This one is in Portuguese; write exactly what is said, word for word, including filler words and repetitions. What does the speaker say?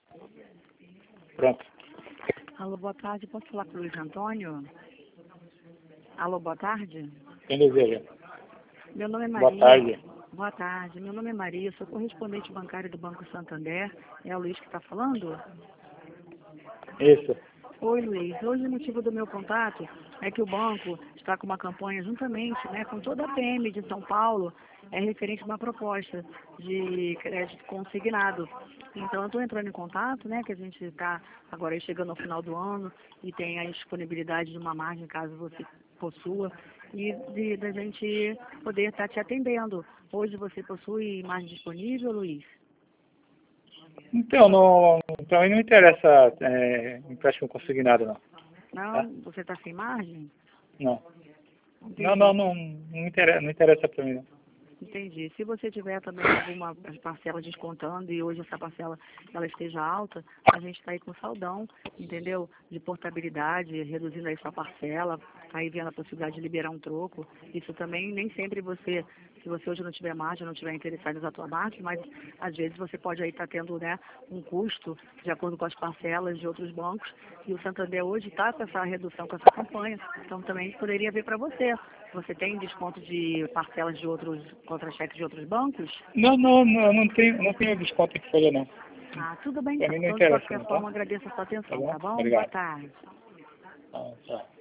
Pronto. Alô, boa tarde. Posso falar com o Luiz Antônio? Alô, boa tarde. Quem deseja? Meu nome é Boa Maria. tarde. Boa tarde. Meu nome é Maria, sou correspondente bancária do Banco Santander. É o Luiz que está falando? Isso. Oi, Luiz. Hoje o motivo do meu contato é que o banco está com uma campanha juntamente, né, com toda a P M de São Paulo, é referente a uma proposta de crédito consignado. Então, eu estou entrando em contato, né, que a gente está agora aí chegando ao final do ano e tem a disponibilidade de uma margem, caso você possua, e de da gente poder estar te atendendo. Hoje você possui margem disponível, Luiz? Então, não, para mim não interessa é, empréstimo consignado, não. Tá? Não? Você está sem margem? Não. Entendi. Não, não, não, não interessa, não interessa para mim, não. Entendi. Se você tiver também alguma parcela descontando e hoje essa parcela ela esteja alta, a gente está aí com saldão, entendeu? De portabilidade, reduzindo aí sua parcela, aí vendo a possibilidade de liberar um troco. Isso também nem sempre você, se você hoje não tiver margem, não tiver interessado em usar a tua margem, mas às vezes você pode aí estar tendo, né, um custo de acordo com as parcelas de outros bancos. E o Santander hoje está com essa redução, com essa campanha. Então também poderia vir para você. Você tem desconto de parcelas de outros contra-cheques de outros bancos? Não, não, não, não tenho, não tenho desconto em folha, não. Ah, tudo bem. Para mim não Então, de interessa, qualquer não, tá? forma, agradeço a sua Tá atenção, bom? tá bom? Boa Obrigado. tarde. Ah, tchau.